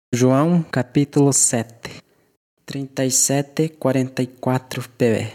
João capítulo 7, 37-44 pb.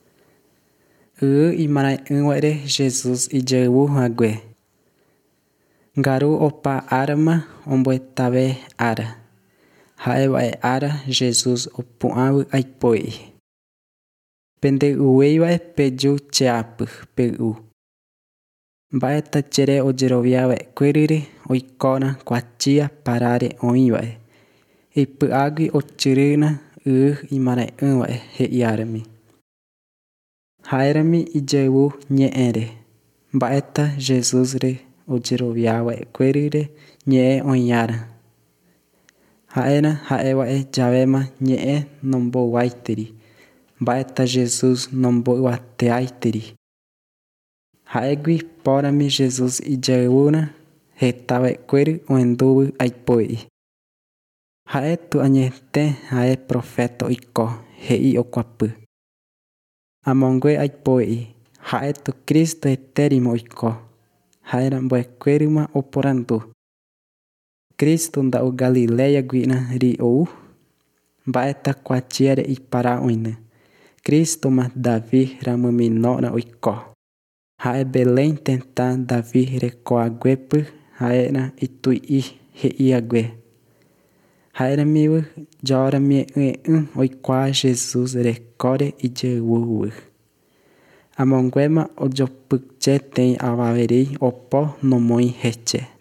Imarai Jesus e Jehu ague. Garu opa arama omboetabe ara. Haewae ara Jesus opuawu aipoi. Pende ueiwae peju cheapu pegu. Baeta chere ojeroviawe queriri oikona quachia parare oiwae. Ipu agui ochirina imarai heiarami. Haerami ijewu nyeere. Baeta Jesus re ojeroviawe querire nye oiara. Haena haewae javema nye nombo waiteri. Baeta Jesus nombo wateaiteri. Haegui porami Jesus ijewuna hetawe queri oendubu aipoi. Hae tu anyete hae profeta oiko hei okwapu. Amongue aipoi hae tu Kristo eterimo oiko. Hae ramboe querima oporandu. Kristo nda o Galileia guina ri ou. Baeta quachiere ipara oine. Kristo ma Davi ramuminona oiko. Hae Belém tenta Davi recoaguepu haena itui hei ague. Haeramiu jorami oikoa Jesus recore ijewuwu. Amonguema ojopukche tem avaverei opo nomoi heche.